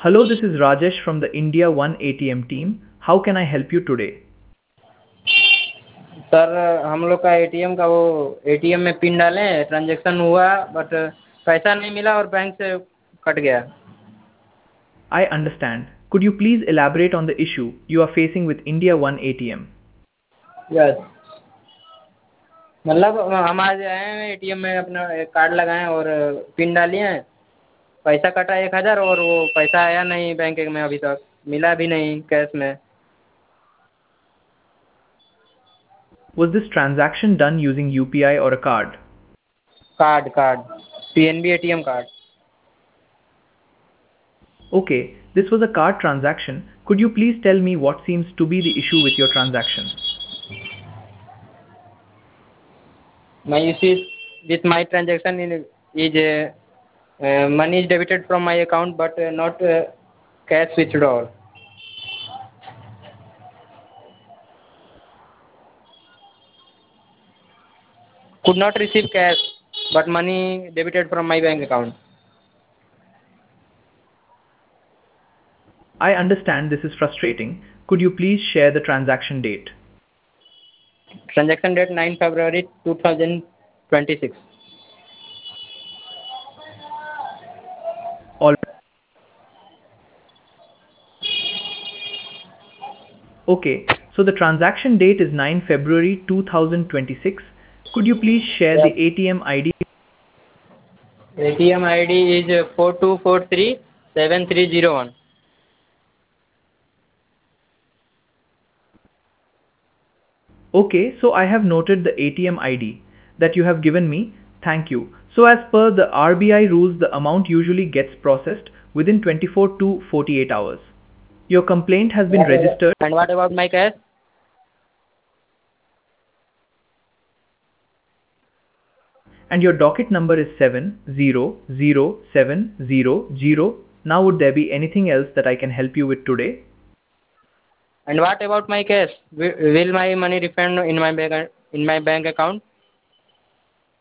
Hello, this is Rajesh from the India One ATM team. How can I help you today? Sir हम लोग का ATM का वो ATM में pin डाले ट्रांजैक्शन हुआ बट पैसा नहीं मिला और बैंक से कट गया। I understand. Could you please elaborate on the issue you are facing with India One ATM? Yes मतलब हम आज आए हैं एटीएम में अपना एक कार्ड लगाएं और पिन डालिए हैं। पैसा कटा 1000 और वो पैसा आया नहीं बैंक में अभी तक मिला भी नहीं कैश में। Was this transaction done using UPI or a card? Card PNB ATM card. Okay, this was a card transaction. Could you please tell me what seems to be the issue with your transaction? My issue with my transaction is money is debited from my account but not cash withdrawal. Could not receive cash but money debited from my bank account. I understand this is frustrating. Could you please share the transaction date? Transaction date 9 February 2026. All Okay, so the transaction date is 9 February 2026. Could you please share the Yes. ATM ID? ATM ID is 42437301. Okay, so I have noted the ATM ID that you have given me. Thank you. So as per the RBI rules, the amount usually gets processed within 24 to 48 hours. Your complaint has been registered And what about my cash? and your docket number is 700700. Now would there be anything else that I can help you with today? And what about my cash? Will my money refund in my bank account?